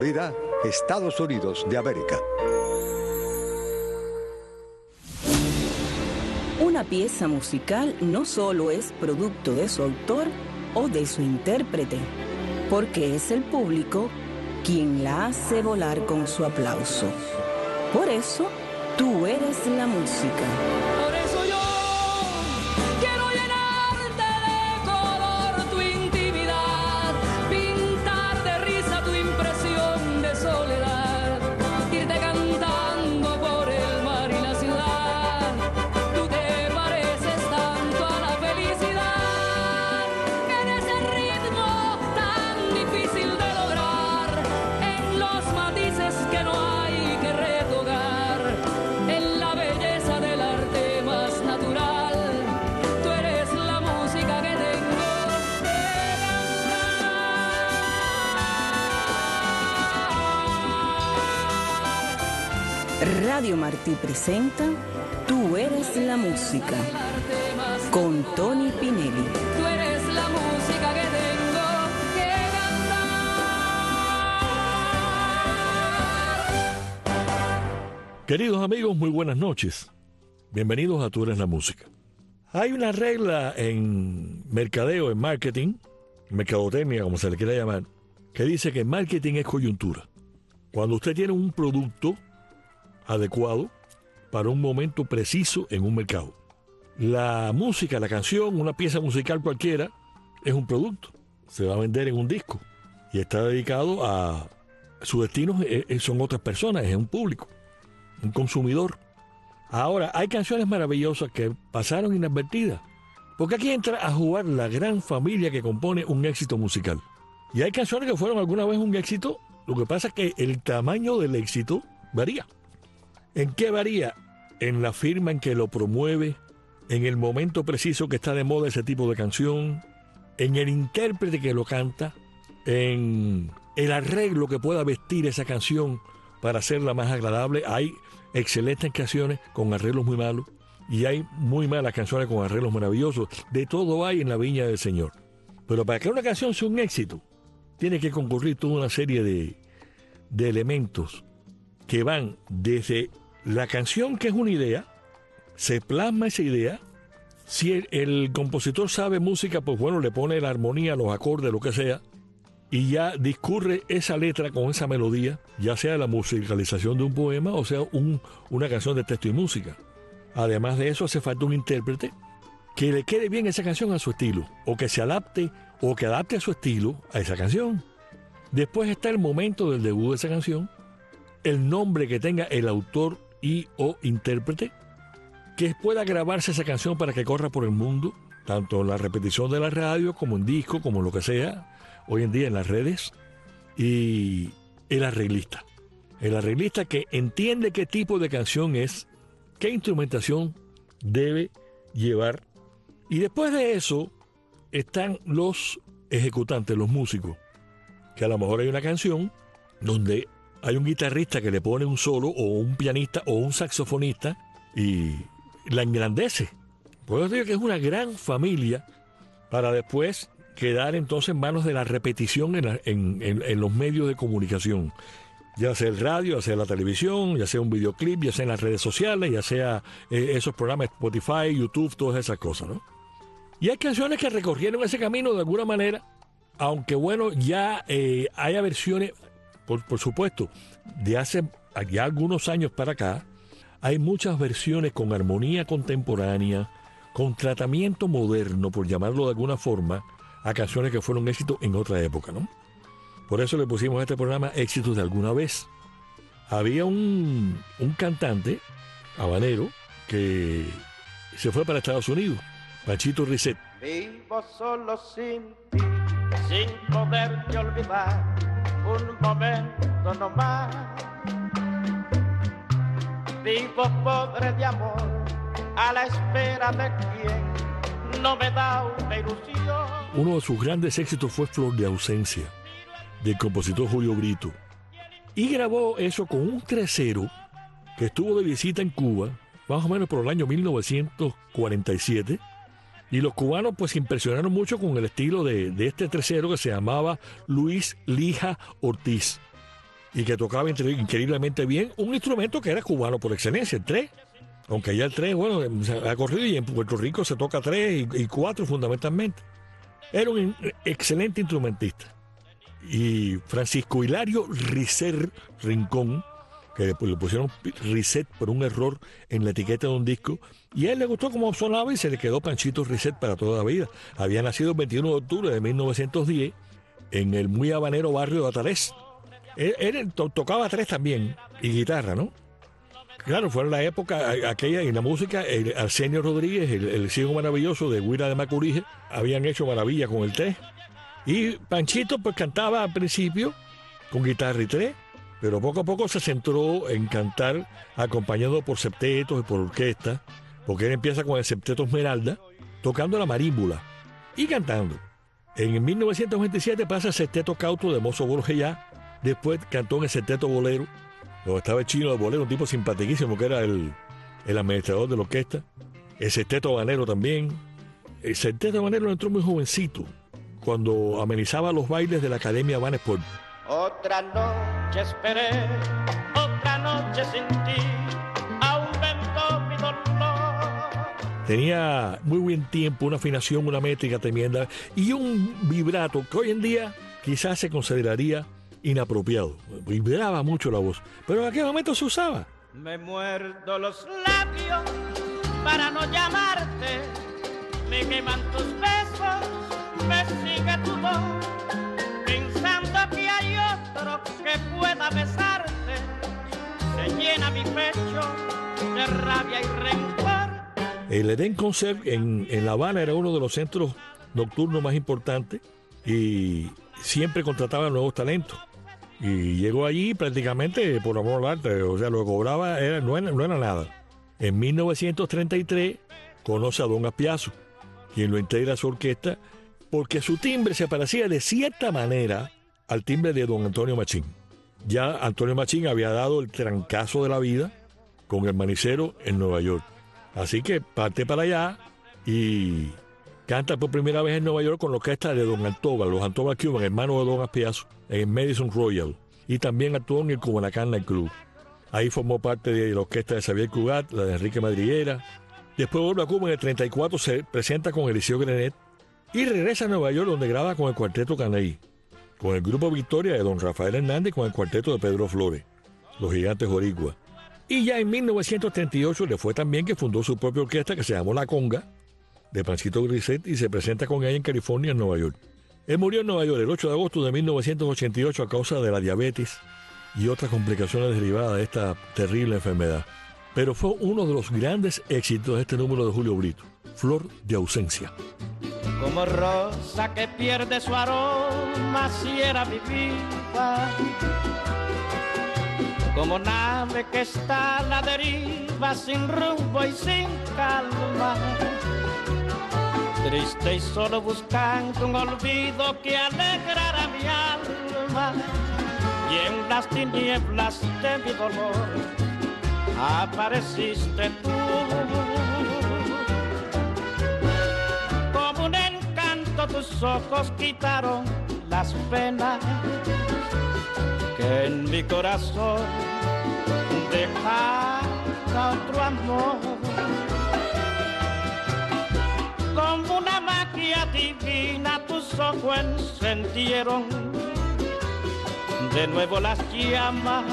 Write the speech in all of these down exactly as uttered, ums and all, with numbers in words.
Florida, Estados Unidos de América. Una pieza musical no solo es producto de su autor o de su intérprete, porque es el público quien la hace volar con su aplauso. Por eso, tú eres la música. Por eso yo quiero llenarte de color tu intimidad, pintar de risa tu impresión de soledad, irte cantando por el mar y la ciudad. Tú te pareces tanto a la felicidad, en ese ritmo tan difícil de lograr, en los matices que no hay que retocar, en la belleza del arte más natural. Tú eres la música que tengo que cantar. Radio Martí presenta Tú eres la música, con Tony Pinelli. Tú eres la música que tengo que cantar. Queridos amigos, muy buenas noches. Bienvenidos a Tú eres la música. Hay una regla en mercadeo, en marketing, mercadotecnia, como se le quiera llamar, que dice que marketing es coyuntura. Cuando usted tiene un producto adecuado para un momento preciso en un mercado. La música, la canción, una pieza musical cualquiera, es un producto. Se va a vender en un disco y está dedicado a... Su destino eh, son otras personas, es un público, un consumidor. Ahora, hay canciones maravillosas que pasaron inadvertidas, porque aquí entra a jugar la gran familia que compone un éxito musical. Y hay canciones que fueron alguna vez un éxito, lo que pasa es que el tamaño del éxito varía. ¿En qué varía? En la firma en que lo promueve, en el momento preciso que está de moda ese tipo de canción, en el intérprete que lo canta, en el arreglo que pueda vestir esa canción para hacerla más agradable. Hay excelentes canciones con arreglos muy malos y hay muy malas canciones con arreglos maravillosos. De todo hay en la viña del Señor. Pero para que una canción sea un éxito, tiene que concurrir toda una serie de, de elementos que van desde la canción, que es una idea, se plasma esa idea. Si el, el compositor sabe música, pues bueno, le pone la armonía, los acordes, lo que sea, y ya discurre esa letra con esa melodía, ya sea la musicalización de un poema o sea un, una canción de texto y música. Además de eso, hace falta un intérprete que le quede bien esa canción a su estilo, o que se adapte, o que adapte a su estilo a esa canción. Después está el momento del debut de esa canción, el nombre que tenga el autor y o intérprete, que pueda grabarse esa canción para que corra por el mundo, tanto en la repetición de la radio como en disco, como lo que sea, hoy en día en las redes, y el arreglista. El arreglista que entiende qué tipo de canción es, qué instrumentación debe llevar, y después de eso están los ejecutantes, los músicos, que a lo mejor hay una canción donde hay un guitarrista que le pone un solo, o un pianista, o un saxofonista, y la engrandece. Por eso digo que es una gran familia para después quedar entonces en manos de la repetición en, la, en, en, en los medios de comunicación. Ya sea el radio, ya sea la televisión, ya sea un videoclip, ya sea en las redes sociales, ya sea eh, esos programas Spotify, YouTube, todas esas cosas, ¿no? Y hay canciones que recorrieron ese camino de alguna manera, aunque bueno, ya eh, haya versiones... Por, por supuesto, de hace ya algunos años para acá, hay muchas versiones con armonía contemporánea, con tratamiento moderno, por llamarlo de alguna forma, a canciones que fueron éxitos en otra época, ¿no? Por eso le pusimos a este programa Éxitos de Alguna Vez. Había un, un cantante habanero que se fue para Estados Unidos, Panchito Risset. Vivo solo sin ti, sin poderte olvidar, un momento no más. Vivo pobre de amor, a la espera de quien no me da una ilusión. Uno de sus grandes éxitos fue Flor de Ausencia, del compositor Julio Brito. Y grabó eso con un tercero que estuvo de visita en Cuba, más o menos por el año mil novecientos cuarenta y siete. Y los cubanos pues se impresionaron mucho con el estilo de, de este tercero que se llamaba Luis Lija Ortiz. y que tocaba increíblemente bien un instrumento que era cubano por excelencia, el tres. Aunque ya el tres, bueno, ha corrido y en Puerto Rico se toca tres y, y cuatro fundamentalmente. Era un excelente instrumentista. Y Francisco Hilario Risser Rincón, que le pusieron Risset por un error en la etiqueta de un disco, y a él le gustó cómo sonaba y se le quedó Panchito Risset para toda la vida. Había nacido el veintiuno de octubre de mil novecientos diez en el muy habanero barrio de Atalés. Él, él to, tocaba tres también, y guitarra, ¿no? Claro, fue en la época aquella, en la música, el Arsenio Rodríguez, el, el ciego maravilloso de Huila de Macurije, habían hecho maravilla con el tres. Y Panchito pues cantaba al principio con guitarra y tres, pero poco a poco se centró en cantar acompañado por septetos y por orquesta, porque él empieza con el septeto Esmeralda, tocando la marímbula y cantando. En mil novecientos veintisiete pasa el septeto Cauto de Mozo Borges ya, después cantó en el septeto Bolero, donde estaba el chino de Bolero, un tipo simpaticísimo que era el, el administrador de la orquesta, el septeto habanero también. El septeto habanero entró muy jovencito, cuando amenizaba los bailes de la Academia Habana Sport. Otra noche esperé, otra noche sin ti, aumentó mi dolor. Tenía muy buen tiempo, una afinación, una métrica tremenda y un vibrato que hoy en día quizás se consideraría inapropiado. Vibraba mucho la voz, pero en aquel momento se usaba. Me muerdo los labios para no llamarte, me queman tus besos, me sigue tu voz, pensando que hay otro que pueda besarte, se llena mi pecho de rabia y rencor. El Edén Concert en, en La Habana era uno de los centros nocturnos más importantes y siempre contrataba nuevos talentos. Y llegó allí prácticamente por amor al arte, o sea, lo que cobraba era, no, era, no era nada. En mil novecientos treinta y tres conoce a Don Aspiazo, quien lo integra a su orquesta, porque su timbre se parecía de cierta manera al timbre de Don Antonio Machín. Ya Antonio Machín había dado el trancazo de la vida con el Manicero en Nueva York. Así que parte para allá y canta por primera vez en Nueva York con la orquesta de Don Antóbal, los Antóbal Cuban, hermanos de Don Aspiazo, en el Madison Royal. Y también actuó en el Cubanacán Night Club. Ahí formó parte de la orquesta de Xavier Cugat, la de Enrique Madriguera. Después vuelve a Cuba en el treinta y cuatro, se presenta con Eliseo Grenet y regresa a Nueva York, donde graba con el Cuarteto Caney, con el Grupo Victoria de Don Rafael Hernández y con el Cuarteto de Pedro Flores, los Gigantes Boricua. Y ya en mil novecientos treinta y ocho le fue también que fundó su propia orquesta que se llamó La Conga, de Panchito Risset, y se presenta con ella en California, en Nueva York. Él murió en Nueva York el ocho de agosto de mil novecientos ochenta y ocho a causa de la diabetes y otras complicaciones derivadas de esta terrible enfermedad. Pero fue uno de los grandes éxitos de este número de Julio Brito, Flor de Ausencia. Como rosa que pierde su aroma si era mi vida, como nave que está a la deriva sin rumbo y sin calma, triste y solo buscando un olvido que alegrara mi alma, y en las tinieblas de mi dolor apareciste tú, como un encanto tus ojos quitaron las penas que en mi corazón dejara otro amor, como una magia divina tus ojos encendieron de nuevo las llamas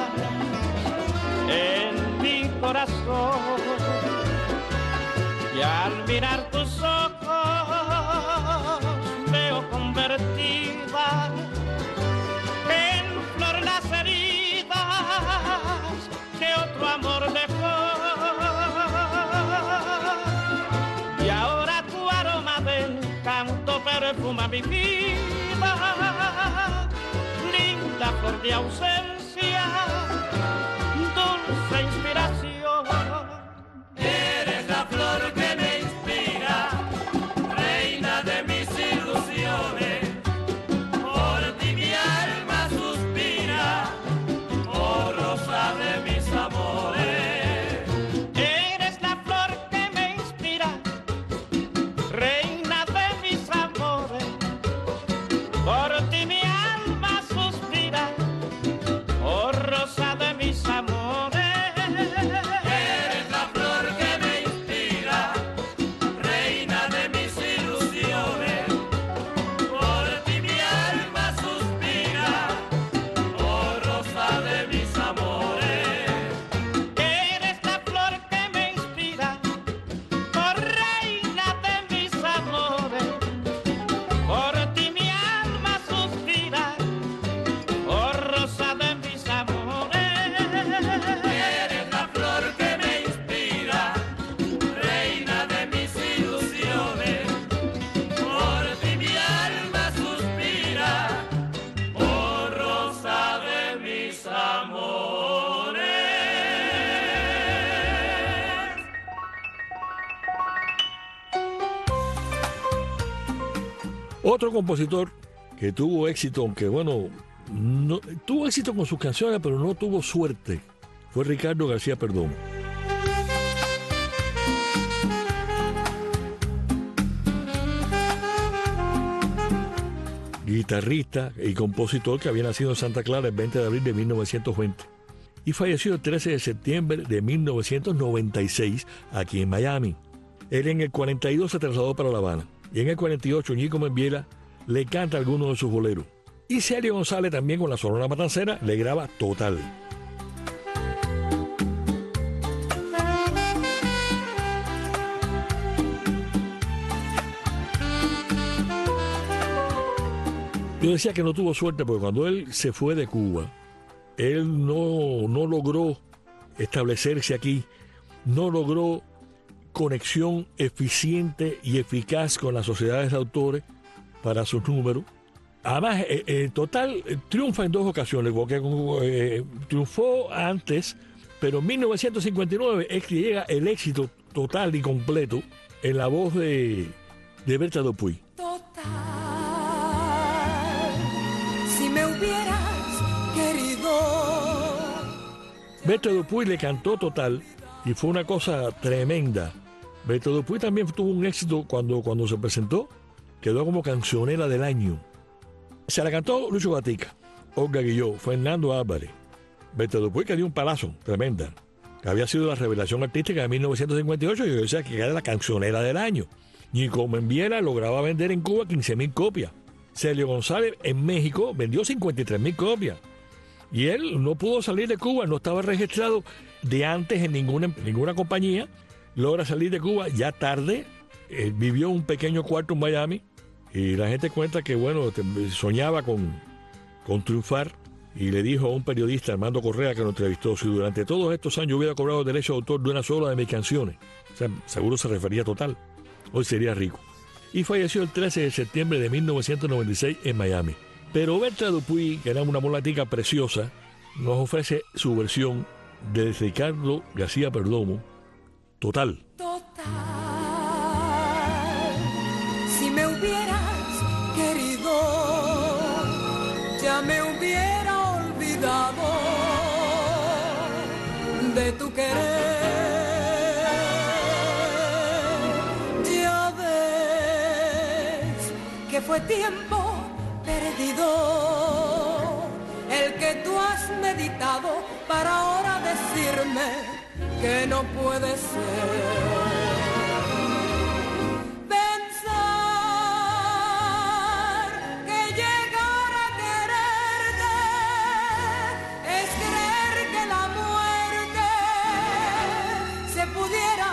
en mi corazón, y al mirar tus ojos veo convertida en flor las heridas que otro amor dejó, y ahora tu aroma de encanto perfuma mi vida, linda flor de ausencia, dulce inspiración. Eres la flor que me inspira, reina de mis ilusiones. Por ti mi alma suspira, oh rosa de mis amores. Eres la flor que me inspira, reina de mis amores. Por ti mi alma suspira, Otro compositor que tuvo éxito, aunque bueno, no, tuvo éxito con sus canciones, pero no tuvo suerte, fue Ricardo García Perdomo. Guitarrista y compositor que había nacido en Santa Clara el veinte de abril de mil novecientos veinte y falleció el trece de septiembre de mil novecientos noventa y seis aquí en Miami. Él en el cuarenta y dos se trasladó para La Habana y en el cuarenta y ocho Ñico Membiela le canta algunos de sus boleros. Y Celio González también con la Sonora Matancera le graba Total. Yo decía que no tuvo suerte porque cuando él se fue de Cuba, él no, no logró establecerse aquí, no logró conexión eficiente y eficaz con las sociedades de autores para sus números. Además, eh, eh, Total eh, triunfa en dos ocasiones, porque eh, triunfó antes, pero en mil novecientos cincuenta y nueve es que llega el éxito total y completo en la voz de, de Berta Dupuy. Si me hubieras querido. Berta Dupuy le cantó Total y fue una cosa tremenda. Berta Dupuy también tuvo un éxito cuando, cuando se presentó, quedó como cancionera del año. Se la cantó Lucho Gatica, Olga Guilló, Fernando Álvarez. Berta Dupuy que dio un palazo tremenda, que había sido la revelación artística de mil novecientos cincuenta y ocho y yo decía que era la cancionera del año. Ñico Membiela lograba vender en Cuba quince mil copias. Celio González en México vendió cincuenta y tres mil copias. Y él no pudo salir de Cuba, no estaba registrado de antes en ninguna, ninguna compañía. Logra salir de Cuba ya tarde. Eh, vivió un pequeño cuarto en Miami. Y la gente cuenta que, bueno, soñaba con, con triunfar. Y le dijo a un periodista, Armando Correa, que lo entrevistó, si durante todos estos años hubiera cobrado derecho de autor de una sola de mis canciones, o sea, seguro se refería a Total, hoy sería rico. Y falleció el trece de septiembre de mil novecientos noventa y seis en Miami. Pero Berta Dupuy, que era una mulatica preciosa, nos ofrece su versión de Ricardo García Perdomo, Total. Total, si me hubieras querido, ya me hubiera olvidado de tu querer. Ya ves que fue tiempo perdido el que tú has meditado para ahora decirme que no puede ser. Pensar que llegar a quererte es creer que la muerte se pudiera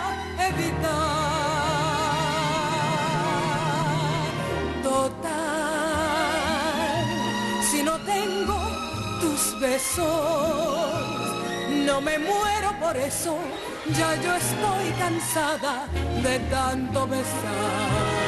evitar. Total, si no tengo tus besos, no me muero por eso, ya yo estoy cansada de tanto besar.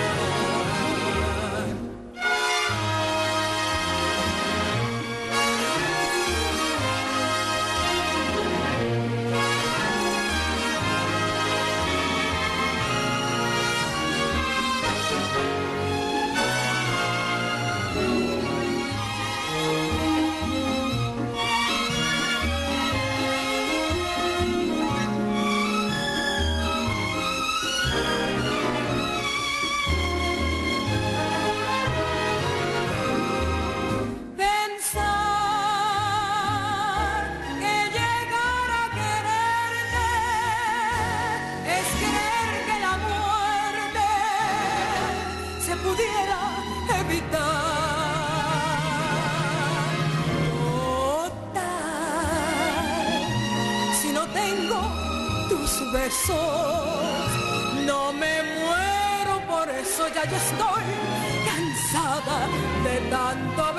No me muero por eso, ya yo estoy cansada de tanto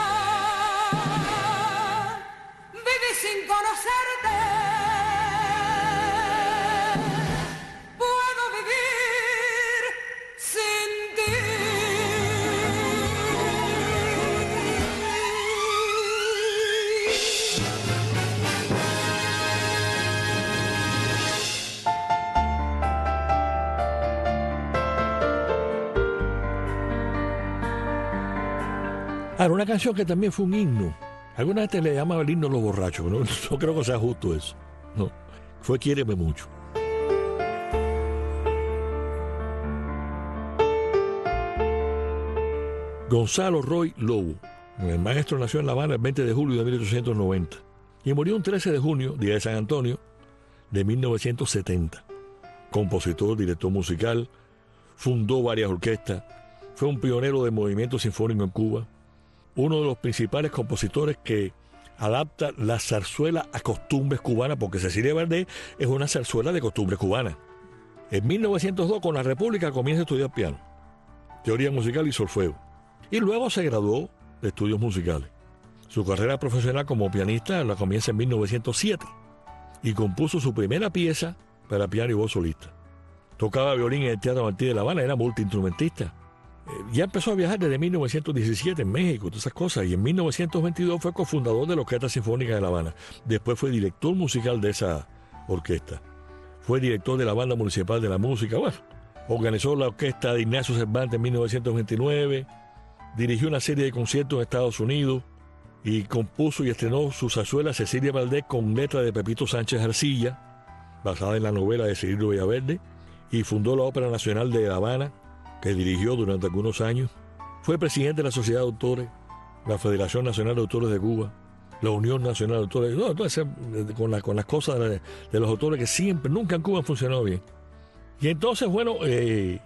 besar. Viví sin conocerte, puedo vivir sin ti. Ahora, una canción que también fue un himno. Alguna gente le llamaba el himno a los borrachos. No, no creo que sea justo eso. No. Fue Quiéreme Mucho. Gonzalo Roy Lobo. El maestro nació en La Habana el veinte de julio de mil ochocientos noventa y murió un trece de junio, día de San Antonio, de mil novecientos setenta. Compositor, director musical, fundó varias orquestas, fue un pionero del movimiento sinfónico en Cuba, uno de los principales compositores que adapta la zarzuela a costumbres cubanas, porque Cecilia Valdés es una zarzuela de costumbres cubanas. En mil novecientos dos, con la República, comienza a estudiar piano, teoría musical y solfeo, y luego se graduó de estudios musicales. Su carrera profesional como pianista la comienza en mil novecientos siete y compuso su primera pieza para piano y voz solista. Tocaba violín en el Teatro Martí de La Habana, era multiinstrumentista. Eh, ya empezó a viajar desde mil novecientos diecisiete en México, todas esas cosas, y en mil novecientos veintidós fue cofundador de la Orquesta Sinfónica de La Habana. Después fue director musical de esa orquesta. Fue director de la Banda Municipal de la Música. Bueno, organizó la orquesta de Ignacio Cervantes en mil novecientos veintinueve, dirigió una serie de conciertos en Estados Unidos y compuso y estrenó su zarzuela Cecilia Valdés con letra de Pepito Sánchez Arcilla, basada en la novela de Cirilo Villaverde, y fundó la Ópera Nacional de La Habana, que dirigió durante algunos años. Fue presidente de la Sociedad de Autores, la Federación Nacional de Autores de Cuba, la Unión Nacional de Autores, no, entonces, con, la, con las cosas de, de los autores que siempre, nunca en Cuba han funcionado bien. Y entonces, bueno, eh,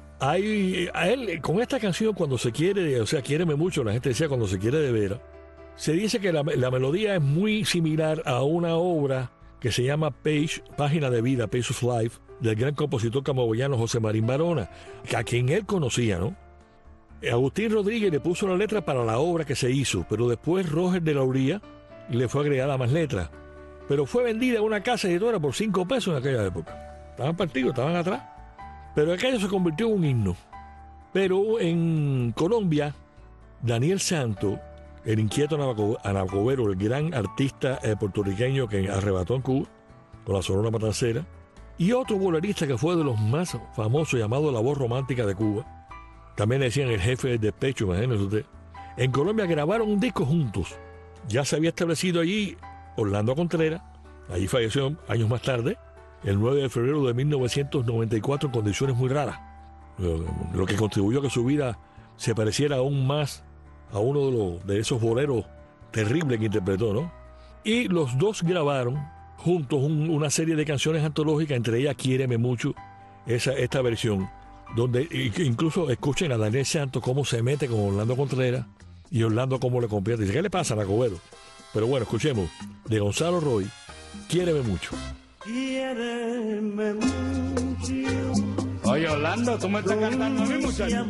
hay, a él, con esta canción, cuando se quiere, o sea, quiéreme mucho, la gente decía cuando se quiere de veras, se dice que la, la melodía es muy similar a una obra que se llama Page, Página de Vida, Page of Life, del gran compositor camagüeyano José Marín Barona, a quien él conocía, ¿no? Agustín Rodríguez le puso la letra para la obra que se hizo, pero después Roger de la Uría le fue agregada más letras. Pero fue vendida en una casa editora por cinco pesos en aquella época. Estaban partidos, estaban atrás. Pero aquello se convirtió en un himno. Pero en Colombia, Daniel Santos, el inquieto Anacobero, el gran artista eh, puertorriqueño que arrebató en Cuba con la Sonora Matancera, y otro bolerista que fue de los más famosos, llamado La Voz Romántica de Cuba, también le decían el jefe del despecho, imagínense usted. En Colombia grabaron un disco juntos. Ya se había establecido allí Orlando Contreras, allí falleció años más tarde, el nueve de febrero de mil novecientos noventa y cuatro, en condiciones muy raras, lo que contribuyó a que su vida se pareciera aún más a uno de, los, de esos boleros terribles que interpretó, ¿no? Y los dos grabaron juntos un, una serie de canciones antológicas, entre ellas Quiéreme Mucho, esa, esta versión, donde incluso escuchen a Daniel Santos cómo se mete con Orlando Contreras y Orlando cómo le convierte. Dice, ¿qué le pasa a Nacobero? Pero bueno, escuchemos de Gonzalo Roy, Quiéreme Mucho. Quiéreme mucho. Oye, Orlando, tú me estás cantando a mí, muchacho.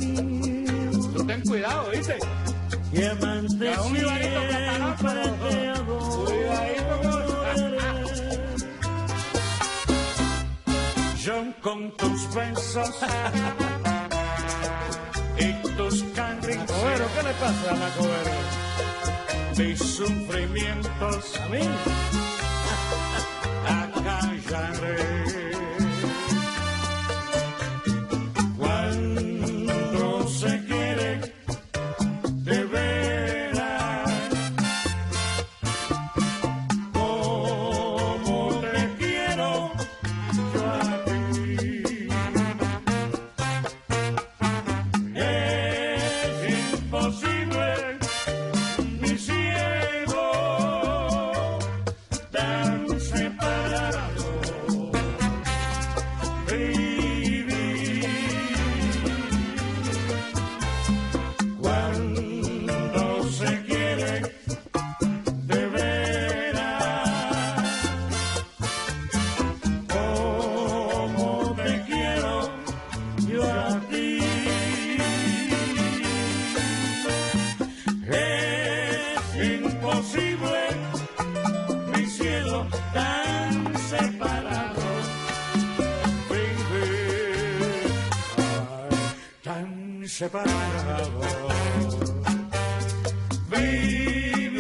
Tú ten cuidado, ¿viste? Que amante a un ibarito catalán, pero cuidadito. Yo con tus besos y tus caricias. Nacobero, ¿qué le pasa a Nacobero? Mis sufrimientos ¿A mí? acallaré. Cuando se quiere de veras, como te quiero yo a ti, es imposible, mi cielo, tan separado vivir. Cuando se quiere de veras, como te quiero yo a ti, es imposible, mi cielo, tan separado vivir, ay, tan separado vivir.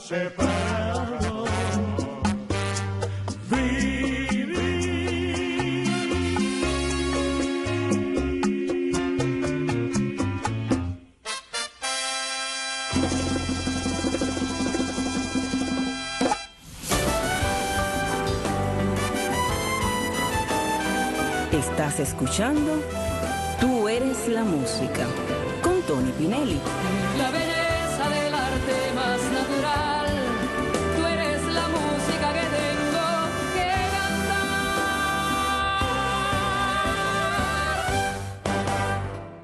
separado. Vivir. Estás escuchando Tú eres la música con Tony Pinelli. La belleza del arte más natural, tú eres la música que tengo que cantar.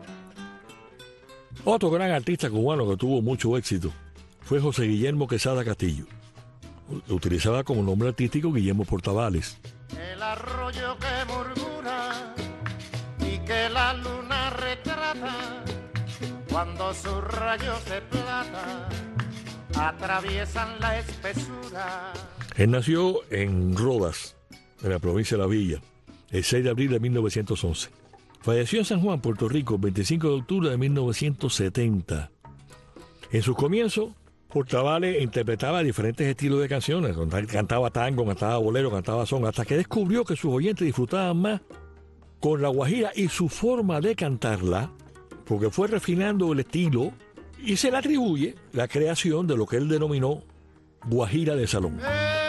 Otro gran artista cubano que tuvo mucho éxito fue José Guillermo Quesada Castillo. Lo utilizaba como nombre artístico Guillermo Portavales. El arroyo que murmura y que la luna retrata cuando sus rayos de plata atraviesan la espesura. Él nació en Rodas, en la provincia de La Villa, el seis de abril de mil novecientos once. Falleció en San Juan, Puerto Rico, el veinticinco de octubre de mil novecientos setenta. En sus comienzos, Portavales interpretaba diferentes estilos de canciones. Cantaba tango, cantaba bolero, cantaba son, hasta que descubrió que sus oyentes disfrutaban más con la guajira y su forma de cantarla, porque fue refinando el estilo y se le atribuye la creación de lo que él denominó guajira de salón.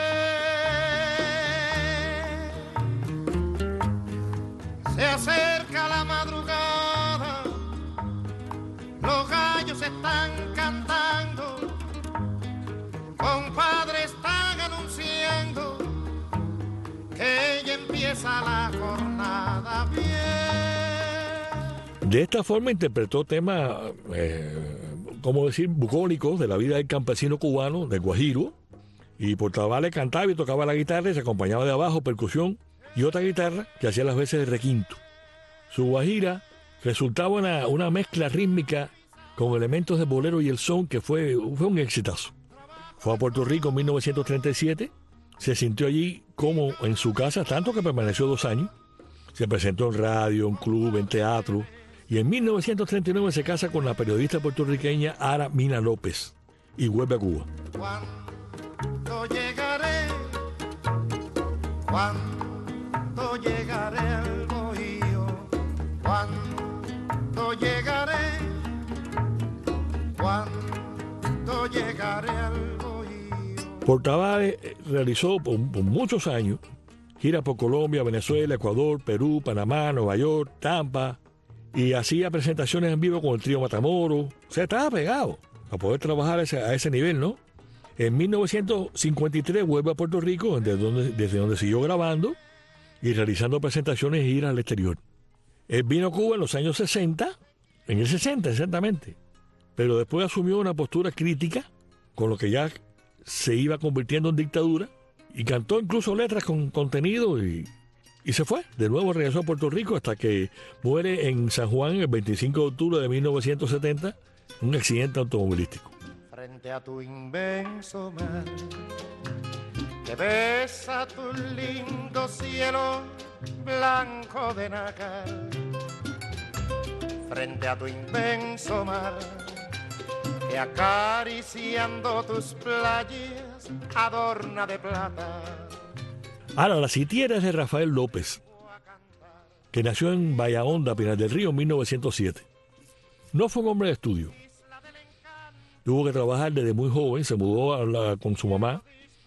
Se acerca la madrugada, los gallos están cantando, compadre están anunciando que ya empieza la jornada bien. De esta forma interpretó temas, eh, como decir, bucólicos de la vida del campesino cubano, del guajiro, y Portavales cantaba y tocaba la guitarra y se acompañaba de abajo, percusión y otra guitarra que hacía las veces de requinto. Su guajira resultaba una, una mezcla rítmica con elementos de bolero y el son que fue, fue un exitazo. Fue a Puerto Rico en mil novecientos treinta y siete, se sintió allí como en su casa, tanto que permaneció dos años. Se presentó en radio, en club, en teatro, y en mil novecientos treinta y nueve se casa con la periodista puertorriqueña Ara Mina López y vuelve a Cuba. Cuando llegaré, cuando llegaré al bohío, cuando llegaré, cuando llegaré al bohío. Portavales realizó por, por muchos años giras por Colombia, Venezuela, Ecuador, Perú, Panamá, Nueva York, Tampa, y hacía presentaciones en vivo con el trío Matamoros. O sea, estaba pegado a poder trabajar a ese, a ese nivel, ¿no? En mil novecientos cincuenta y tres vuelve a Puerto Rico, desde donde, desde donde siguió grabando y realizando presentaciones y giras al exterior. Él vino a Cuba en los años sesenta, en el sesenta exactamente, pero después asumió una postura crítica con lo que ya se iba convirtiendo en dictadura y cantó incluso letras con contenido y, y se fue. De nuevo regresó a Puerto Rico hasta que muere en San Juan el veinticinco de octubre de mil novecientos setenta en un accidente automovilístico. Frente a tu inmenso mar, que besa tu lindo cielo blanco de nácar. Frente a tu inmenso mar, que acariciando tus playas adorna de plata. Ahora, La Sitiera es de Rafael López, que nació en Bahía-Honda, Pinar del Río, en mil novecientos siete. No fue un hombre de estudio. Tuvo que trabajar desde muy joven, se mudó a la, con su mamá,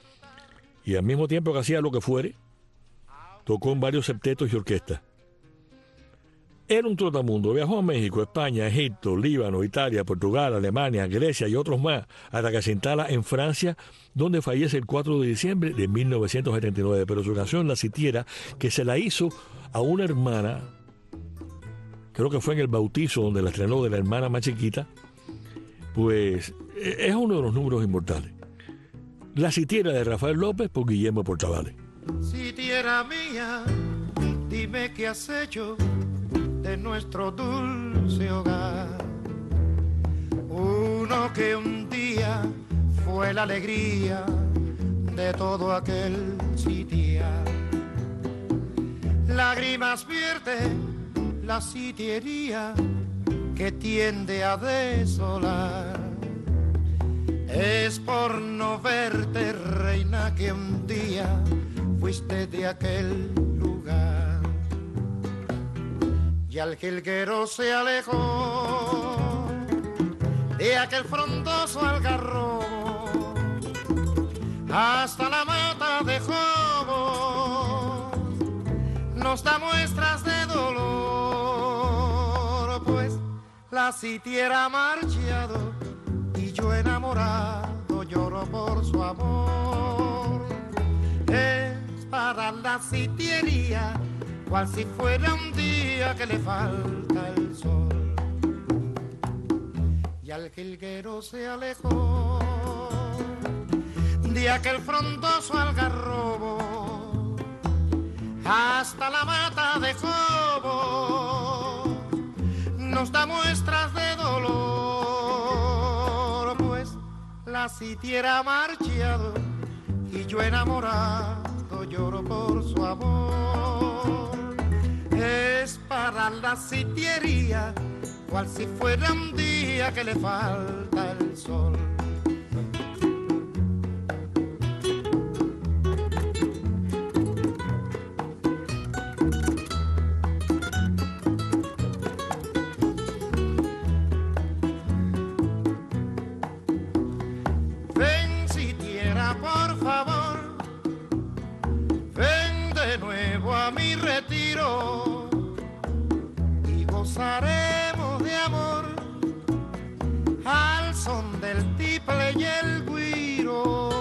y al mismo tiempo que hacía lo que fuere, tocó en varios septetos y orquestas. Era un trotamundo, viajó a México, España, Egipto, Líbano, Italia, Portugal, Alemania, Grecia y otros más, hasta que se instala en Francia, donde fallece el cuatro de diciembre de mil novecientos setenta y nueve. Pero su canción La Sitiera, que se la hizo a una hermana, creo que fue en el bautizo donde la estrenó de la hermana más chiquita, pues es uno de los números inmortales. La Sitiera de Rafael López por Guillermo Portavales. Sitiera mía, dime qué has hecho de nuestro dulce hogar. Uno que un día fue la alegría de todo aquel sitiar. Lágrimas vierte la sitiería que tiende a desolar. Es por no verte, reina, que un día fuiste de aquel lugar. Y al jilguero se alejó de aquel frondoso algarrobo hasta la mata de Jobo. Nos da muestras de dolor, pues la sitiera ha marchado y yo enamorado lloro por su amor. Es para la sitiería cual si fuera un día que le falta el sol. Y al jilguero se alejó de aquel frondoso algarrobo hasta la mata de Jobo. Nos da muestras de dolor, pues la sitiera ha marchado y yo enamorado lloro por su amor. Es para la sitiería cual si fuera un día que le falta el sol. Ven, sitiera, por favor, ven de nuevo a mi retiro y gozaremos de amor al son del tiple y el güiro.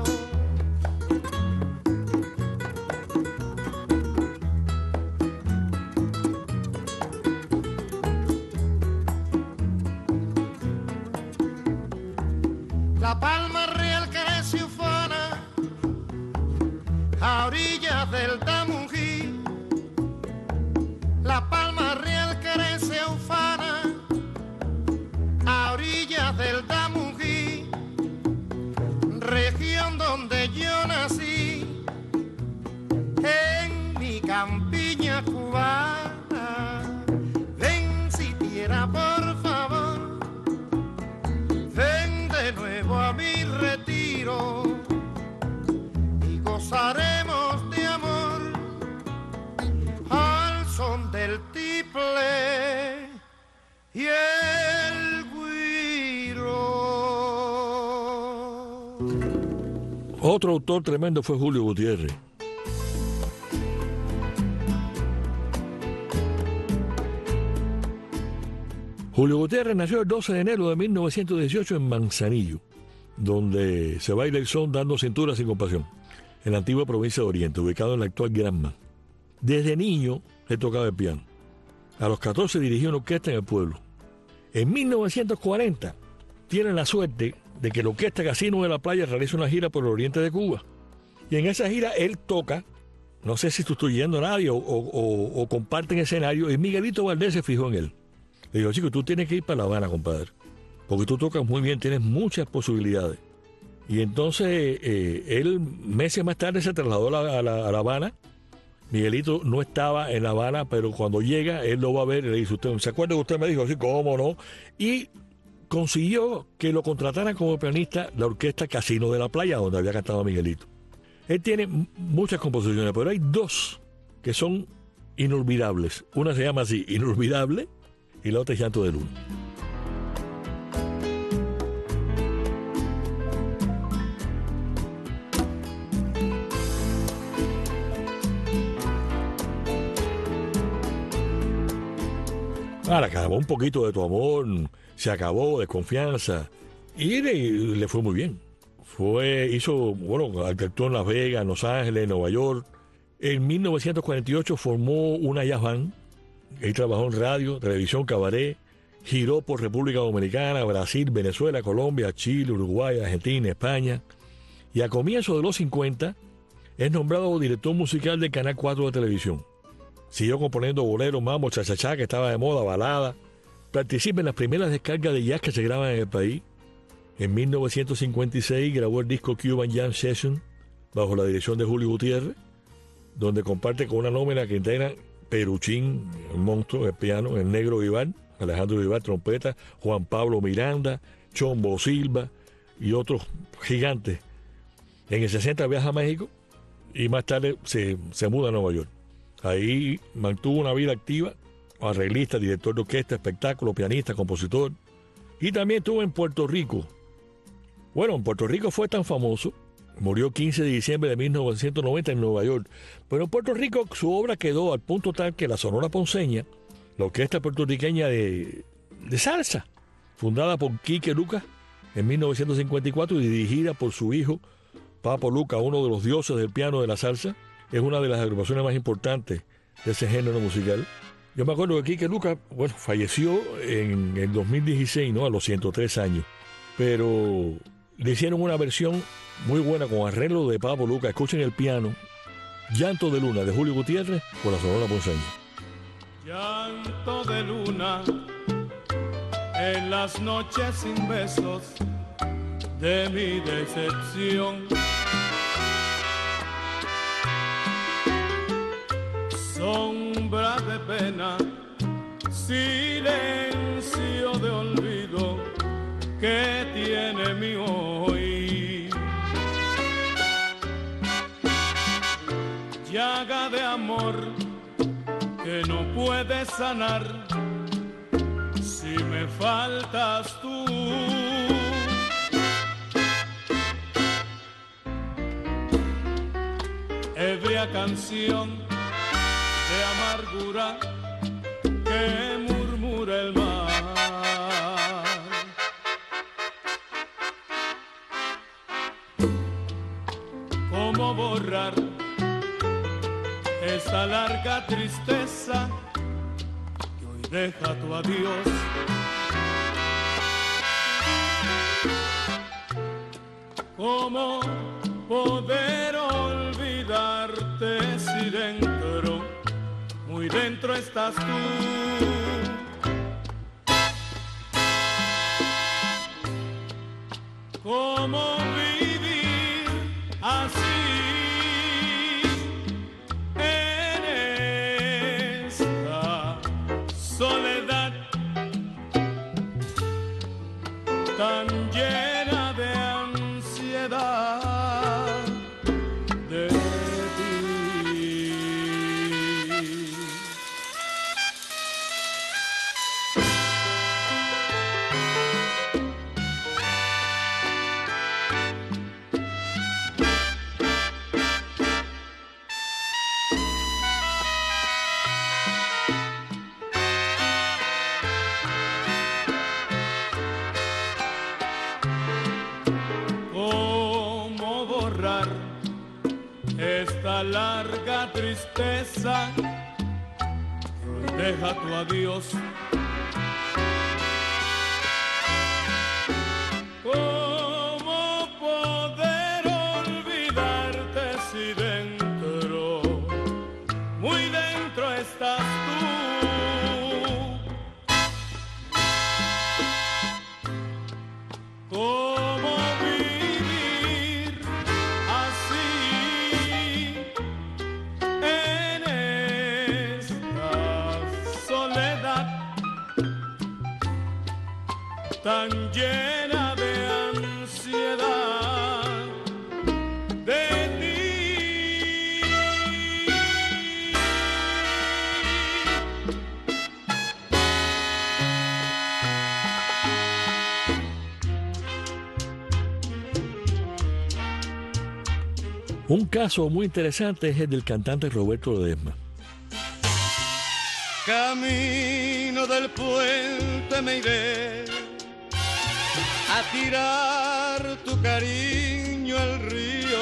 La palma real crece ufana a orillas del Tamují. La palma real crece ufana a orillas del Tamují, región donde yo nací, en mi campiña cubana. Ven, sitiera, por favor, ven de nuevo a mi retiro y gozaremos de amor al son del tiple y el güiro. Otro autor tremendo fue Julio Gutiérrez. Julio Gutiérrez nació el doce de enero de mil novecientos dieciocho en Manzanillo, donde se baila el son dando cintura sin compasión, en la antigua provincia de Oriente, ubicado en la actual Granma. Desde niño le tocaba el piano. A los catorce dirigió una orquesta en el pueblo. En mil novecientos cuarenta tiene la suerte de que la Orquesta Casino de la Playa realiza una gira por el oriente de Cuba. Y en esa gira él toca, no sé si sustituyendo a nadie o, o, o, o comparten escenario, y Miguelito Valdés se fijó en él. Le dijo, chico, tú tienes que ir para La Habana, compadre, porque tú tocas muy bien, tienes muchas posibilidades. Y entonces eh, él, meses más tarde, se trasladó a La, a, la, a La Habana. Miguelito no estaba en La Habana, pero cuando llega, él lo va a ver y le dice, ¿usted se acuerda que usted me dijo? Sí, ¿cómo no? Y consiguió que lo contrataran como pianista la Orquesta Casino de la Playa, donde había cantado Miguelito. Él tiene muchas composiciones, pero hay dos que son inolvidables. Una se llama así, Inolvidable, y la otra es Llanto de Luna. Ahora, acabó un poquito de tu amor, se acabó, desconfianza, y le, le fue muy bien. Fue, hizo, bueno, actuó en Las Vegas, en Los Ángeles, Nueva York. En mil novecientos cuarenta y ocho formó una jazz band. Él trabajó en radio, televisión, cabaret, giró por República Dominicana, Brasil, Venezuela, Colombia, Chile, Uruguay, Argentina, España. Y a comienzos de los cincuenta es nombrado director musical del Canal cuatro de televisión. Siguió componiendo boleros, mambo, chachachá, que estaba de moda, balada. Participa en las primeras descargas de jazz que se graban en el país. En mil novecientos cincuenta y seis grabó el disco Cuban Jam Session bajo la dirección de Julio Gutiérrez, donde comparte con una nómina que integran Peruchín, el monstruo, el piano, el Negro Vivar, Alejandro Vivar, trompeta, Juan Pablo Miranda, Chombo Silva, y otros gigantes. En el sesenta viaja a México y más tarde se, se muda a Nueva York. Ahí mantuvo una vida activa, arreglista, director de orquesta, espectáculo, pianista, compositor. Y también estuvo en Puerto Rico. Bueno, en Puerto Rico fue tan famoso, murió quince de diciembre de mil novecientos noventa en Nueva York. Pero en Puerto Rico su obra quedó al punto tal que la Sonora Ponceña, la orquesta puertorriqueña de, de salsa, fundada por Quique Lucas en mil novecientos cincuenta y cuatro y dirigida por su hijo, Papo Lucas, uno de los dioses del piano de la salsa, es una de las agrupaciones más importantes de ese género musical. Yo me acuerdo que Quique Lucas, bueno, falleció en el dos mil dieciséis, ¿no? A los ciento tres años. Pero le hicieron una versión muy buena con arreglo de Papo Lucas. Escuchen el piano. Llanto de Luna, de Julio Gutiérrez, por la Sonora Ponceña. Llanto de luna en las noches sin besos de mi decepción. Sombra de pena, silencio de olvido que tiene mi hoy. Llaga de amor que no puede sanar si me faltas tú. Ebria canción de amargura que murmura el mar. ¿Cómo borrar esta larga tristeza que hoy deja tu adiós? ¿Cómo poder olvidarte si dentro, muy dentro estás tú? ¿Cómo vivir así en esta soledad tan llena de ansiedad de ti? ¿Cómo borrar esta larga tristeza que hoy deja tu adiós? ¿Cómo poder olvidarte si dentro, muy dentro estás tú? ¿Cómo vivir así en esta soledad tan llena de ansiedad de ti? Un caso muy interesante es el del cantante Roberto Ledesma. Camino del puente me iré a tirar tu cariño al río,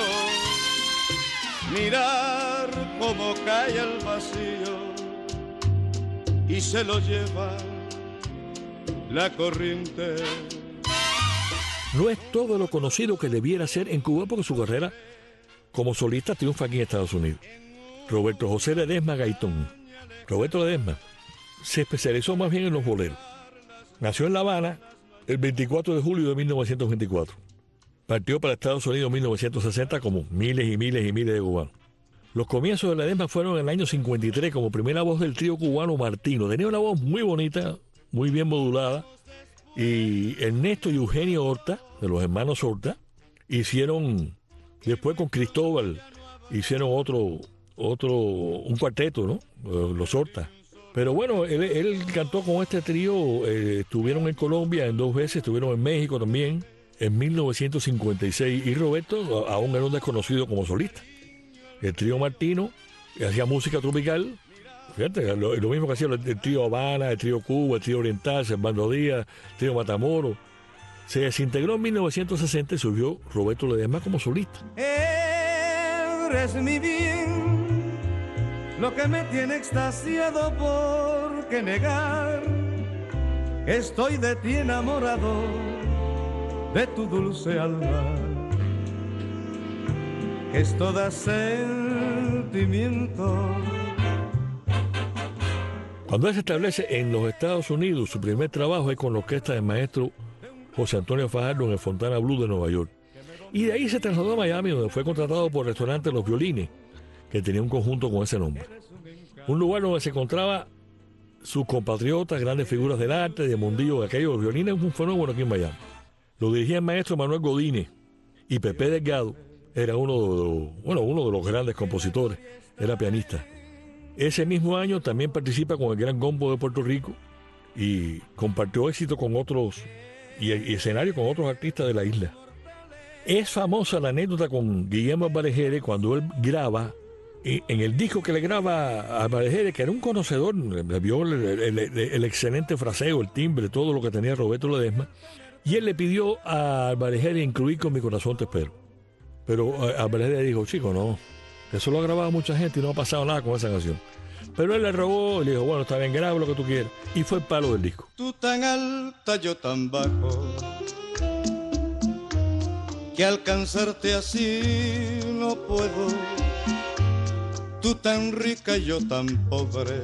mirar cómo cae el vacío y se lo lleva la corriente. No es todo lo conocido que debiera ser en Cuba porque su carrera como solista triunfa aquí en Estados Unidos. Roberto José Ledesma Gaitón. Roberto Ledesma se especializó más bien en los boleros. Nació en La Habana el veinticuatro de julio de mil novecientos veinticuatro. Partió para Estados Unidos en mil novecientos sesenta como miles y miles y miles de cubanos. Los comienzos de Ledesma fueron en el año cincuenta y tres como primera voz del trío cubano Martino. Tenía una voz muy bonita, muy bien modulada Y Ernesto y Eugenio Horta, de los hermanos Horta, hicieron, después con Cristóbal, hicieron otro, otro, un cuarteto, ¿no? Los Horta. Pero bueno, él, él cantó con este trío, eh, estuvieron en Colombia en dos veces, estuvieron en México también, en mil novecientos cincuenta y seis, y Roberto aún era un desconocido como solista. El trío Martino hacía música tropical, fíjate, lo, lo mismo que hacía el, el trío Habana, el trío Cuba, el trío Oriental, Servando Díaz, el trío Matamoros. Se desintegró en mil novecientos sesenta y surgió Roberto Ledesma como solista. Eres mi bien, lo que me tiene extasiado, porque negar que estoy de ti enamorado, de tu dulce alma, que es toda sentimiento. Cuando él se establece en los Estados Unidos, su primer trabajo es con la orquesta del maestro José Antonio Fajardo en el Fontana Blue de Nueva York. Y de ahí se trasladó a Miami, donde fue contratado por el restaurante Los Violines, que tenía un conjunto con ese nombre. Un lugar donde se encontraba sus compatriotas, grandes figuras del arte, de mundillo de aquellos. Los Violines es un fenómeno aquí en Miami. Lo dirigía el maestro Manuel Godínez, y Pepe Delgado era uno de los, bueno, uno de los grandes compositores, era pianista. Ese mismo año también participa con el Gran Combo de Puerto Rico y compartió éxito con otros y, y escenario con otros artistas de la isla. Es famosa la anécdota con Guillermo Álvarez Jerez cuando él graba, en el disco que le graba a Álvarez Jerez, que era un conocedor, le vio el, el, el, el excelente fraseo, el timbre, todo lo que tenía Roberto Ledesma, y él le pidió a Álvarez Jerez incluir Con mi corazón te espero. Pero Álvarez Jerez dijo, chico, no, eso lo ha grabado mucha gente y no ha pasado nada con esa canción. Pero él le robó y le dijo, bueno, está bien, graba lo que tú quieras. Y fue el palo del disco. Tú tan alta, yo tan bajo, que alcanzarte así no puedo. Tú tan rica y yo tan pobre,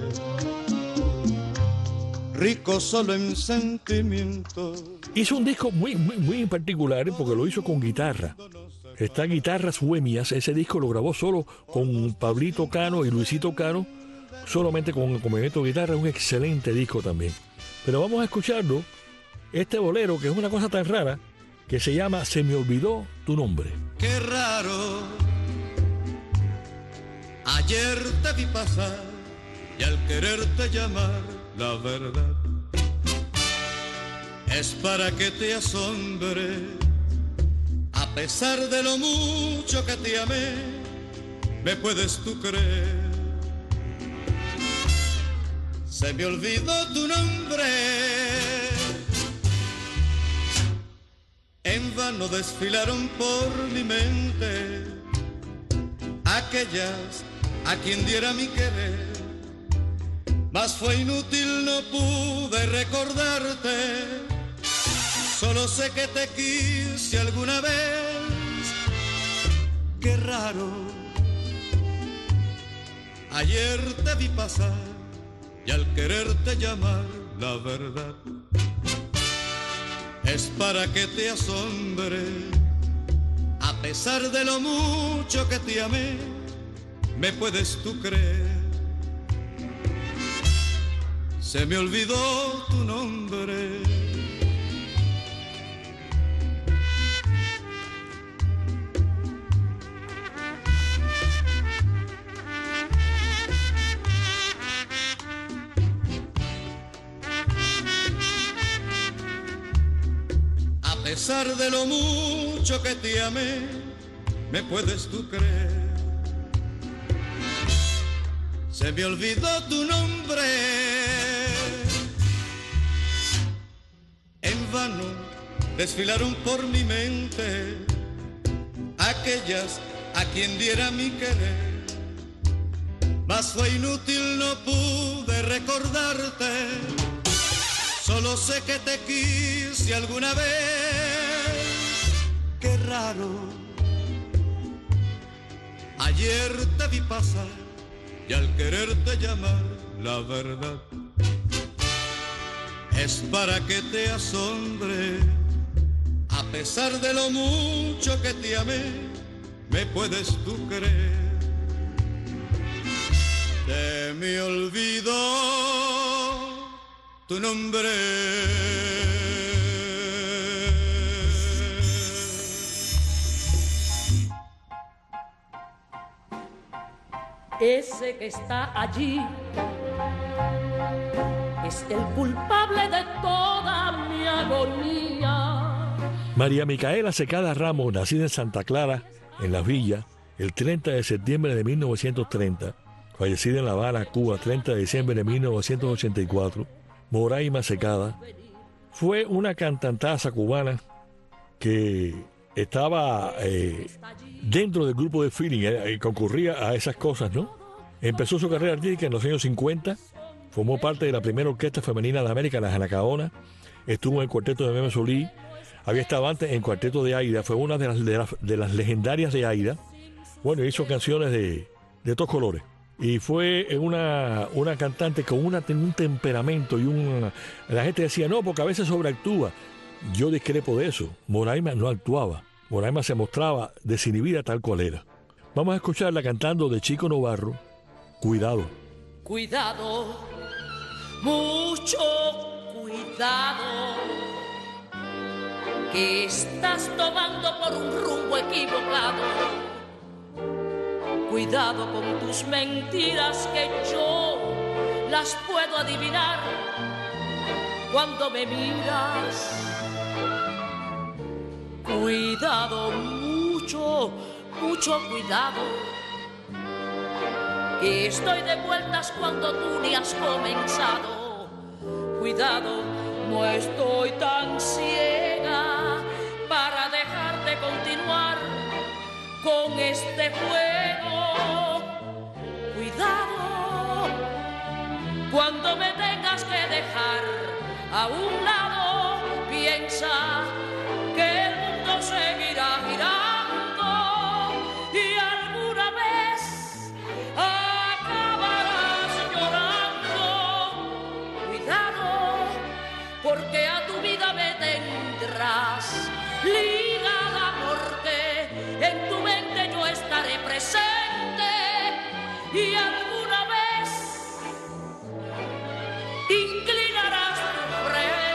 rico solo en sentimientos. Hizo un disco muy, muy, muy particular porque lo hizo con guitarra. Está Guitarras Huemias, ese disco lo grabó solo con Pablito Cano y Luisito Cano, solamente con el movimiento de guitarra, un excelente disco también. Pero vamos a escucharlo, este bolero, que es una cosa tan rara, que se llama Se me olvidó tu nombre. Qué raro, ayer te vi pasar y al quererte llamar, la verdad es para que te asombre. A pesar de lo mucho que te amé, me puedes tú creer. Se me olvidó tu nombre, en vano desfilaron por mi mente aquellas a quien diera mi querer, mas fue inútil, no pude recordarte. Solo sé que te quise alguna vez. Qué raro, ayer te vi pasar y al quererte llamar, la verdad es para que te asombre. A pesar de lo mucho que te amé, me puedes tú creer. Se me olvidó tu nombre. A pesar de lo mucho que te amé, me puedes tú creer. Se me olvidó tu nombre, en vano desfilaron por mi mente aquellas a quien diera mi querer, mas fue inútil, no pude recordarte. Solo sé que te quise alguna vez. Qué raro, ayer te vi pasar y al quererte llamar, la verdad es para que te asombre. A pesar de lo mucho que te amé, me puedes tú creer. Se me olvidó tu nombre. ese que está allí es el culpable de toda mi agonía. María Micaela Secada Ramos, nacida en Santa Clara, en Las Villas, el treinta de septiembre de mil novecientos treinta, fallecida en La Habana, Cuba, treinta de diciembre de mil novecientos ochenta y cuatro, Moraima Secada, fue una cantantaza cubana que estaba eh, dentro del grupo de Feeling, eh, concurría a esas cosas, ¿no? Empezó su carrera artística en los años cincuenta, formó parte de la primera orquesta femenina de América, la Janacaona, estuvo en el cuarteto de Meme Solí, había estado antes en el cuarteto de Aida, fue una de las, de las, de las legendarias de Aida. Bueno, hizo canciones de, de todos colores. Y fue una, una cantante con una, un temperamento y un... La gente decía, no, porque a veces sobreactúa. Yo discrepo de eso. Moraima no actuaba. Moraima se mostraba desinhibida tal cual era. Vamos a escucharla cantando de Chico Novarro, Cuidado. Cuidado, mucho cuidado, que estás tomando por un rumbo equivocado. Cuidado con tus mentiras, que yo las puedo adivinar cuando me miras. Cuidado, mucho, mucho cuidado, que estoy de vueltas cuando tú ni has comenzado. Cuidado, no estoy tan ciega para dejar de continuar con este juego. Cuidado, cuando me tengas que dejar a un lado, piensa que el mundo seguirá girando y alguna vez acabarás llorando. Cuidado, porque a tu vida me tendrás ligada, porque en tu mente yo estaré presente y alguna vez inclinarás tu frente.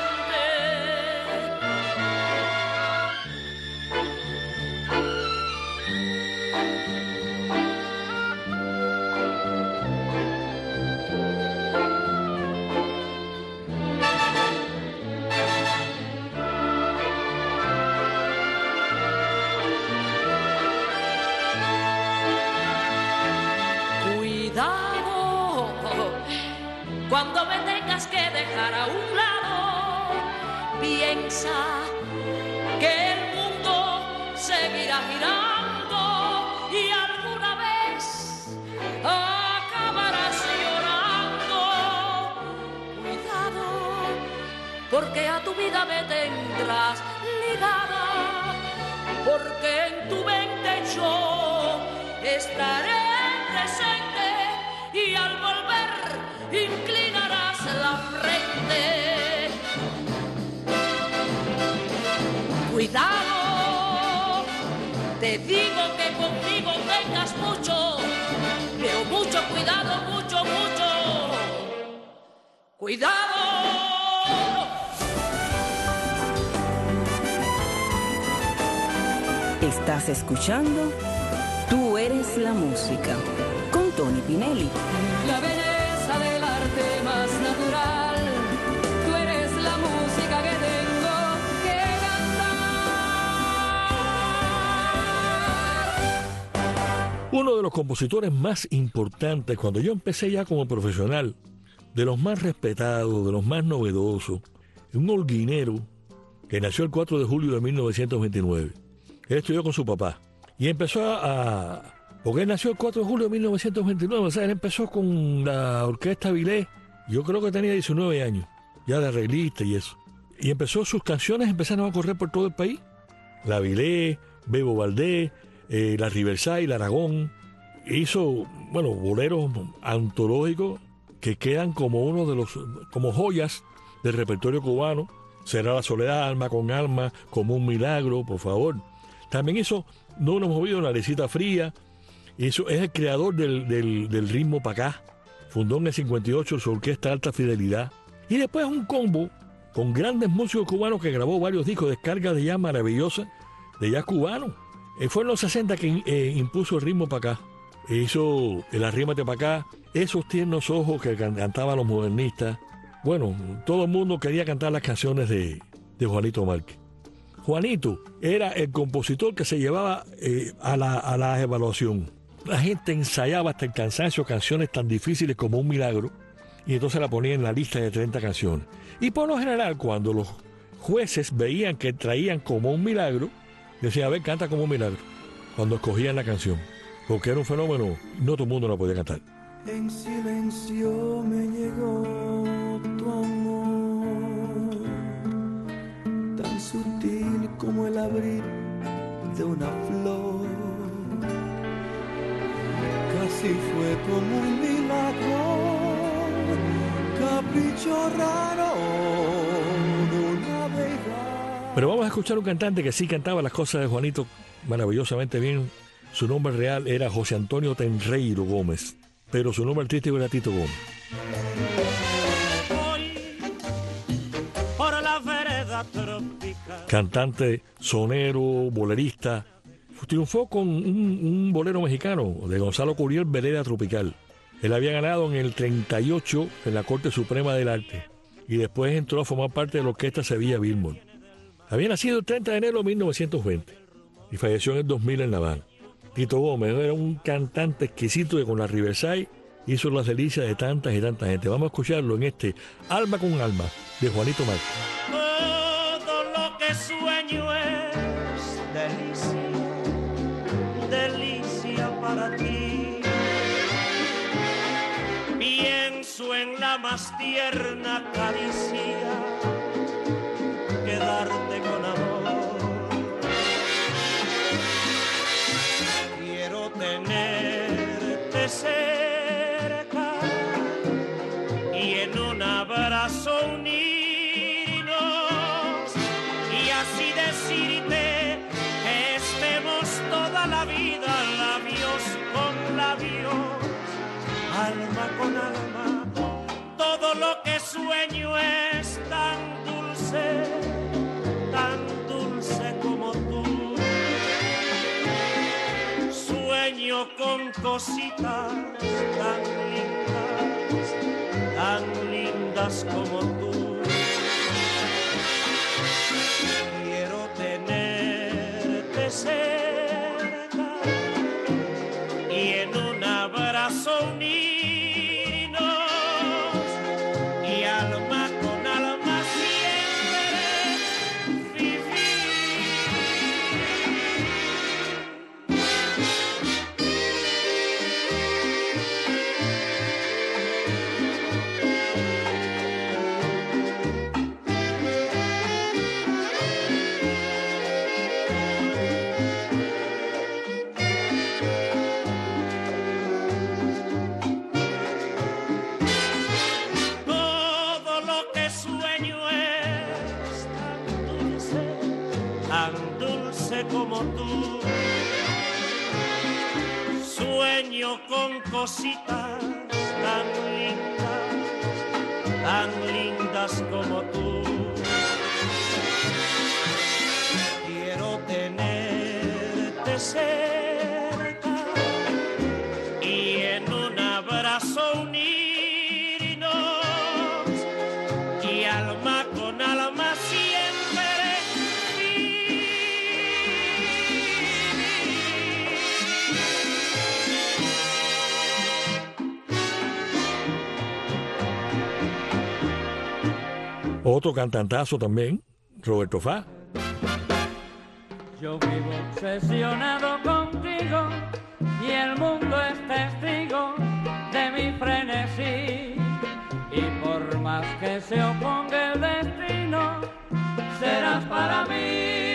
Cuando me tengas que dejar a un lado, piensa que el mundo seguirá girando y alguna vez acabarás llorando. Cuidado, porque a tu vida me tendrás ligada, porque en tu mente yo estaré presente y al volver inclinarás la frente. Cuidado, te digo que conmigo tengas mucho, pero mucho cuidado, mucho, mucho cuidado. Estás escuchando Tú Eres la Música con Tony Pinelli. La belleza del arte más natural, tú eres la música que tengo que cantar. Uno de los compositores más importantes, cuando yo empecé ya como profesional, de los más respetados, de los más novedosos, un holguinero que nació el cuatro de julio de mil novecientos veintinueve. Él estudió con su papá y empezó a... Porque él nació el cuatro de julio de mil novecientos veintinueve, o sea, él empezó con la Orquesta Vilés, yo creo que tenía diecinueve años, ya de arreglista y eso. Y empezó, sus canciones empezaron a correr por todo el país. La Vilés, Bebo Valdés, eh, la Riverside, la Aragón. Hizo, bueno, boleros antológicos que quedan como uno de los, como joyas del repertorio cubano. Será la soledad, alma con alma, como un milagro, por favor. También hizo No nos hemos movido, La Risita Fría. Eso es el creador del, del, del ritmo pacá. Fundó en el cincuenta y ocho su orquesta Alta Fidelidad. Y después un combo con grandes músicos cubanos que grabó varios discos, descargas de jazz maravillosas, de jazz cubano. Eh, fue en los sesenta que eh, impuso el ritmo pacá. hizo el Arrímate pa' acá, esos tiernos ojos que can- cantaban los modernistas. Bueno, todo el mundo quería cantar las canciones de, de Juanito Márquez. Juanito era el compositor que se llevaba eh, a, la, a la evaluación. La gente ensayaba hasta el cansancio canciones tan difíciles como Un Milagro y entonces la ponía en la lista de treinta canciones. Y por lo general, cuando los jueces veían que traían como un milagro, decían, a ver, canta como un milagro, cuando escogían la canción. Porque era un fenómeno, no todo el mundo la podía cantar. En silencio me llegó tu amor, tan sutil como el abrir de una flor. Casi fue como un milagro, capricho raro de una deidad. Pero vamos a escuchar un cantante que sí cantaba las cosas de Juanito maravillosamente bien. Su nombre real era José Antonio Tenreiro Gómez, pero su nombre artístico era Tito Gómez. Voy por la vereda tropical. Cantante, sonero, bolerista. Triunfó con un, un bolero mexicano de Gonzalo Curiel, Vereda Tropical. Él había ganado en el treinta y ocho en la Corte Suprema del Arte y después entró a formar parte de la Orquesta Sevilla Billboard. Había nacido el treinta de enero de mil novecientos veinte y falleció en el dos mil en La Habana. Tito Gómez era un cantante exquisito que con la Riverside hizo las delicias de tantas y tantas gente. Vamos a escucharlo en este Alma con Alma de Juanito Márquez. Todo lo que sueño es delicia, delicia para ti. Pienso en la más tierna caricia, quedarte con amor. Quiero tenerte cerca y en un abrazo unirnos y así decirte que estemos toda la vida labios con labios, alma con alma. Todo lo que sueño es tan dulce, tan dulce como tú. Sueño con cositas tan lindas, tan lindas como tú. Quiero tenerte cerca y en un abrazo unirnos y alma con alma siempre vivir. Todo lo que sueño es tan dulce, tan dulce como tú. Sueño con cositas tan lindas, tan lindas como tú. Quiero tenerte cerca y en un abrazo unirnos y alma con alma siempre vivir. Otro cantantazo también, Roberto Fá. Yo vivo obsesionado contigo y el mundo es testigo de mi frenesí. Y por más que se oponga el destino, serás para mí.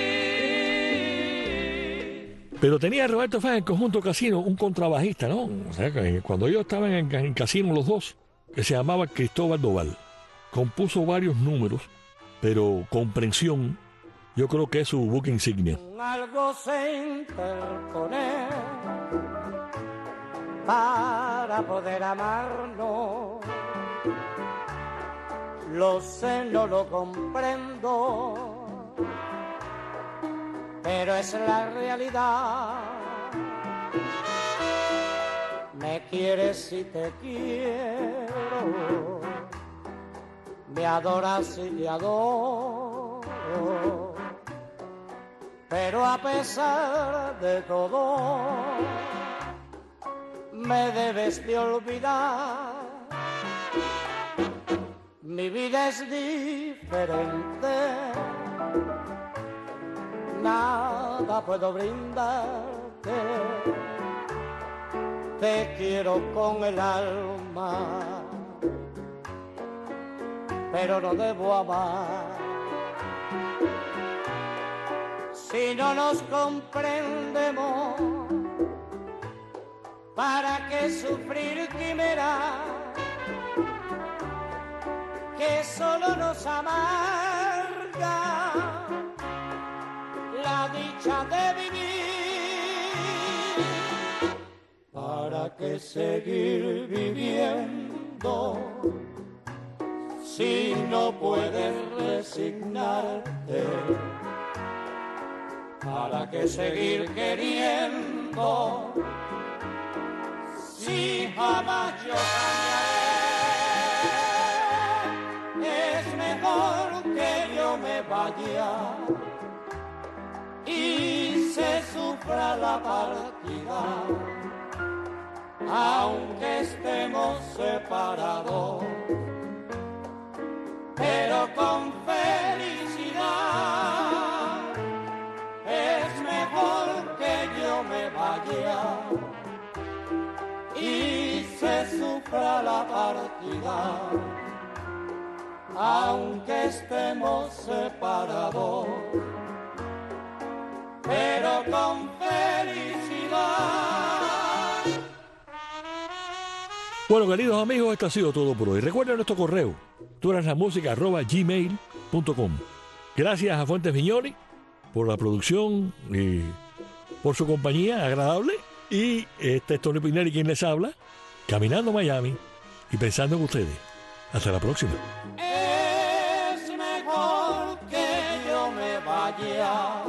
Pero tenía Roberto Fá en el conjunto Casino un contrabajista, ¿no? O sea, que cuando ellos estaban en, en Casino los dos, que se llamaba Cristóbal Doval. Compuso varios números, pero Comprensión, yo creo que es su buque insignia. Algo se interpone para poder amarnos. Lo sé, no lo comprendo, pero es la realidad. Me quieres y te quiero, me adoras y te adoro, pero a pesar de todo, me debes de olvidar. Mi vida es diferente, nada puedo brindarte. Te quiero con el alma, pero no debo amar. Si no nos comprendemos, ¿para qué sufrir quimeras que solo nos amarga la dicha de vivir? ¿Para qué seguir viviendo si no puedes resignarte? ¿Para qué seguir queriendo si jamás yo cambiaré? Es mejor que yo me vaya y se sufra la partida, aunque estemos separados, pero con felicidad. Es mejor que yo me vaya y se sufra la partida, aunque estemos separados, pero con felicidad. Bueno, queridos amigos, esto ha sido todo por hoy. Recuerden nuestro correo, tuereslamusica arroba gmail punto com. Gracias a Fuentes Viñoli por la producción y por su compañía agradable. Y este es Tony Pinelli quien les habla, caminando Miami y pensando en ustedes. Hasta la próxima. Es mejor que yo me vaya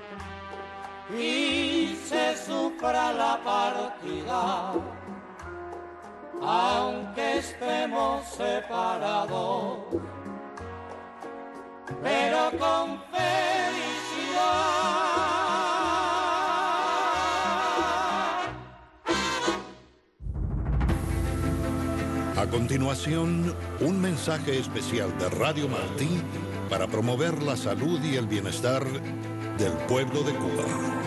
y se sufra la partida, aunque estemos separados, pero con felicidad. A continuación, un mensaje especial de Radio Martí para promover la salud y el bienestar del pueblo de Cuba.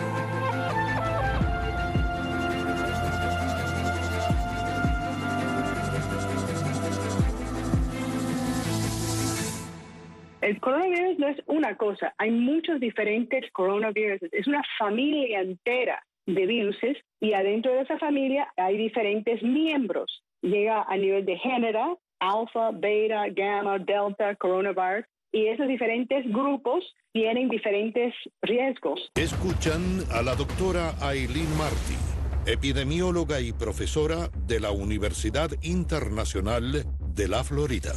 El coronavirus no es una cosa, hay muchos diferentes coronavirus, es una familia entera de viruses y adentro de esa familia hay diferentes miembros. Llega a nivel de género, alfa, beta, gamma, delta, coronavirus, y esos diferentes grupos tienen diferentes riesgos. Escuchan a la doctora Aileen Martí, epidemióloga y profesora de la Universidad Internacional de la Florida.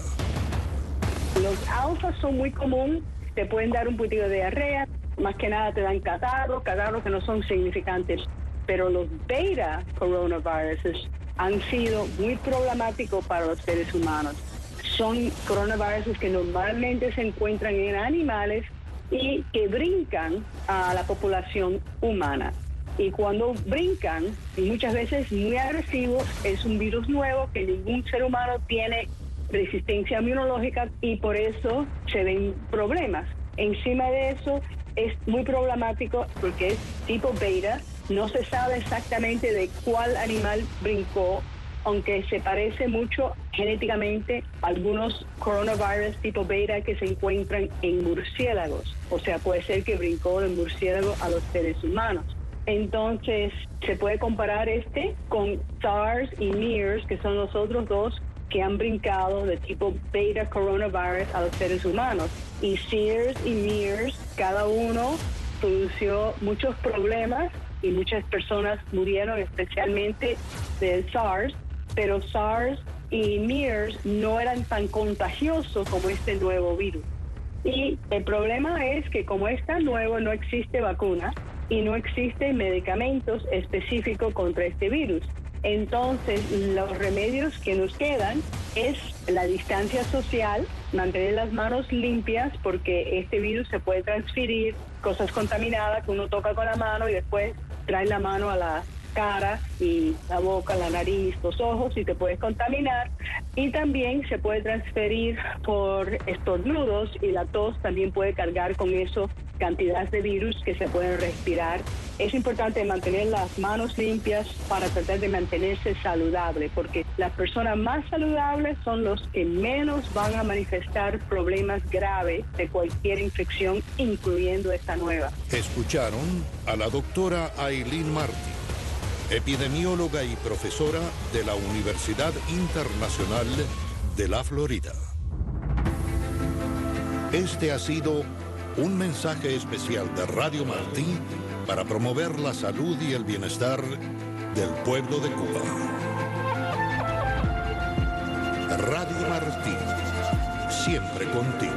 Los alfas son muy comunes, te pueden dar un poquito de diarrea, más que nada te dan catarros, catarros que no son significantes, pero los beta coronaviruses han sido muy problemáticos para los seres humanos. Son coronavirus que normalmente se encuentran en animales y que brincan a la población humana. Y cuando brincan, y muchas veces muy agresivos, es un virus nuevo que ningún ser humano tiene resistencia inmunológica y por eso se ven problemas. Encima de eso es muy problemático porque es tipo beta, no se sabe exactamente de cuál animal brincó, aunque se parece mucho genéticamente a algunos coronavirus tipo beta que se encuentran en murciélagos. O sea, puede ser que brincó del murciélago a los seres humanos. Entonces, se puede comparar este con SARS y MERS, que son los otros dos que han brincado de tipo beta coronavirus a los seres humanos. Y SARS y MERS, cada uno produjo muchos problemas y muchas personas murieron, especialmente del SARS, pero SARS y MERS no eran tan contagiosos como este nuevo virus. Y el problema es que como es tan nuevo, no existe vacuna y no existen medicamentos específicos contra este virus. Entonces, los remedios que nos quedan es la distancia social, mantener las manos limpias, porque este virus se puede transferir, cosas contaminadas que uno toca con la mano y después trae la mano a la cara y la boca, la nariz, los ojos y te puedes contaminar. Y también se puede transferir por estornudos y la tos también puede cargar con eso cantidades de virus que se pueden respirar. Es importante mantener las manos limpias para tratar de mantenerse saludable, porque las personas más saludables son los que menos van a manifestar problemas graves de cualquier infección, incluyendo esta nueva. Escucharon a la doctora Aileen Martí, epidemióloga y profesora de la Universidad Internacional de la Florida. Este ha sido un mensaje especial de Radio Martí para promover la salud y el bienestar del pueblo de Cuba. Radio Martí, siempre contigo.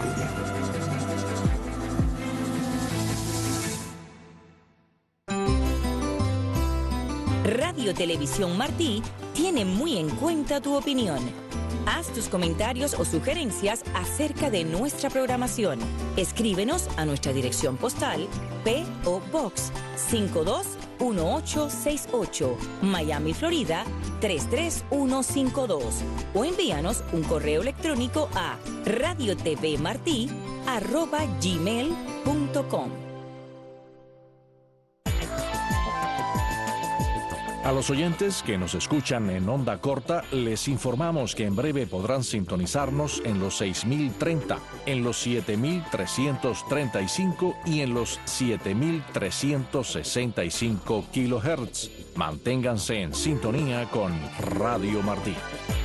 Radio Televisión Martí tiene muy en cuenta tu opinión. Haz tus comentarios o sugerencias acerca de nuestra programación. Escríbenos a nuestra dirección postal P O Box cinco dos uno ocho seis ocho, Miami, Florida tres tres uno cinco dos, o envíanos un correo electrónico a radiotvmartí arroba gmail punto com. A los oyentes que nos escuchan en onda corta, les informamos que en breve podrán sintonizarnos en los seis mil treinta, en los siete mil trescientos treinta y cinco y en los siete mil trescientos sesenta y cinco kilohertz. Manténganse en sintonía con Radio Martí.